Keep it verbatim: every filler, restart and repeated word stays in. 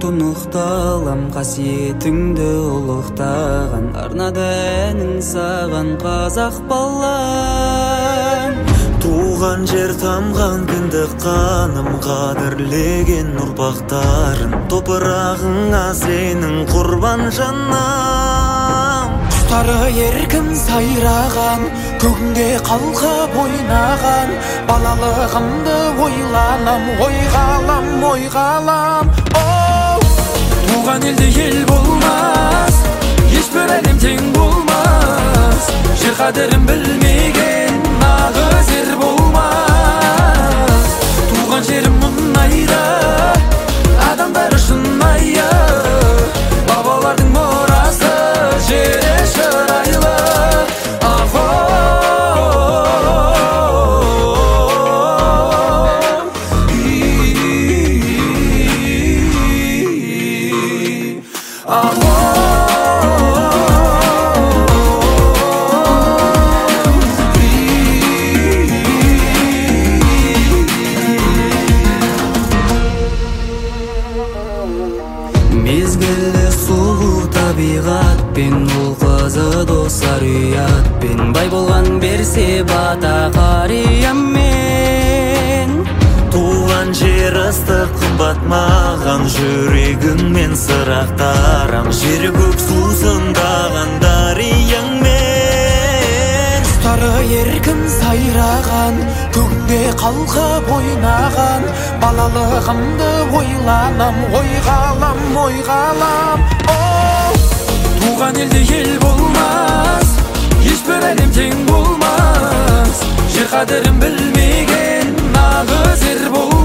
тунукталам касиетиңди улуктаган арнады әнин саган казак балам. Туған жер тамған кіндік қаным қадірлеген ұрпақтарын топырағыңа сенің құрбан жанам. Құстары еркін сайраған көгінде қалқып ойнаған балалығымды ойланам ойғалам ойғалам. Туған елде ел болмас, ешбір әлем тең болмас, жер қадірін білмеген нағыз ер болмас. Туған жерім мұнайда, адамдары шынайы, бабалардың мұрасы жері шырайлы. Мезгілі сұлу табиғатпен ұл қызы достар ұятпен бай болған берсе бата қариямен. Туған жер ыстық қымбат маған жүрегіңмен сырақтарам жер көк сусындаған дарияңмен. Құстары еркін сайраған көгінде қалқып ойнаған балалығымды ойланам ойғалам ойғалам. Туған елде ел болмас, ешбір әлем тең болмас, жер қадірін білмеген нағыз ер болмас.